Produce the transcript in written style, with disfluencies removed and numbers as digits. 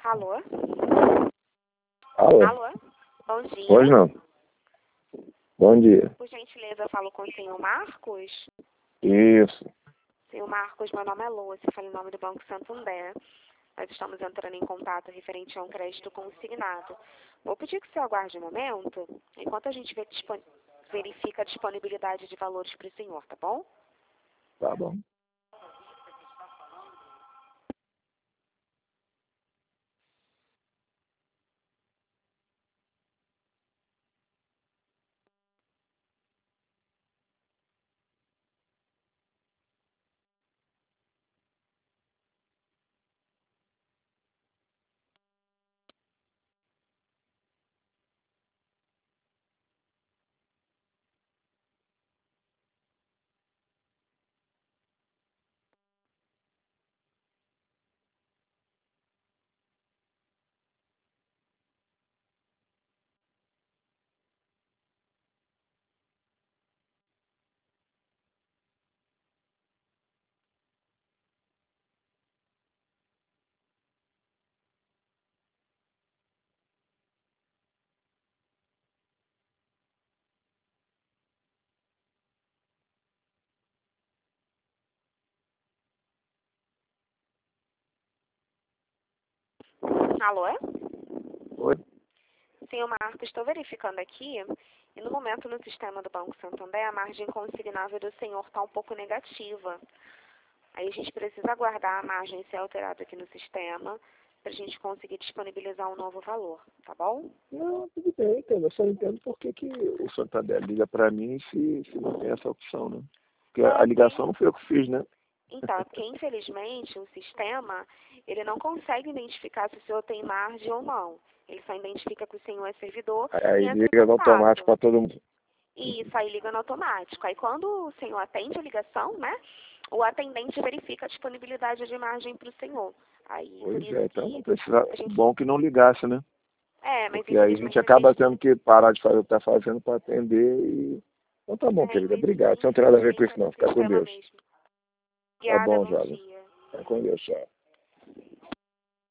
Alô? Alô? Alô? Bom dia. Hoje não. Bom dia. Por gentileza, eu falo com o senhor Marcos. Isso. Senhor Marcos, meu nome é Lúcia, falo em nome do Banco Santander. Nós estamos entrando em contato referente a um crédito consignado. Vou pedir que o senhor aguarde um momento, enquanto a gente verifica a disponibilidade de valores para o senhor, tá bom? Tá bom. Alô? Oi? Senhor Marcos, estou verificando aqui e no momento no sistema do Banco Santander a margem consignável do senhor está um pouco negativa. Aí a gente precisa aguardar a margem ser alterada aqui no sistema para a gente conseguir disponibilizar um novo valor, tá bom? Não, tudo bem, cara. Eu só não entendo por que o Santander liga pra mim se não tem essa opção, né? Porque a ligação não foi eu que fiz, né? Então, é porque infelizmente o sistema, ele não consegue identificar se o senhor tem margem ou não. Ele só identifica que o senhor é servidor Aí e entra em liga no automático contato. pra todo mundo. E isso aí liga no automático. Aí quando o senhor atende a ligação, né, o atendente verifica a disponibilidade de margem para o senhor. Aí, por Pois isso é, então que precisa. a gente... Bom que não ligasse, né? Mas Porque aí a gente infelizmente acaba tendo que parar de fazer o que tá fazendo pra atender e. Então tá bom, querida. Obrigado. Você não tem nada a ver com infelizmente isso, é do não. Fica com sistema Deus. mesmo. Tá Obrigada, bom, bom jovem. dia. Fica com Deus, tchau.